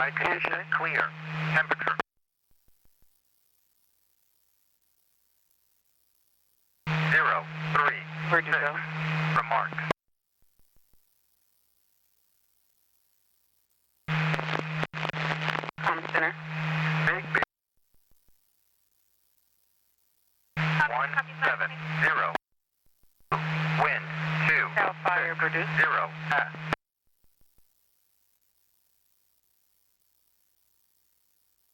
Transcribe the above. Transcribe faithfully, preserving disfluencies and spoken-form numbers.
Sky conditions clear. Temperature. Zero, three, Where'd you six. go? Remarks. Com center. Big, big. One, seven, zero. Wind, two, Cal fire produced. zero, pass.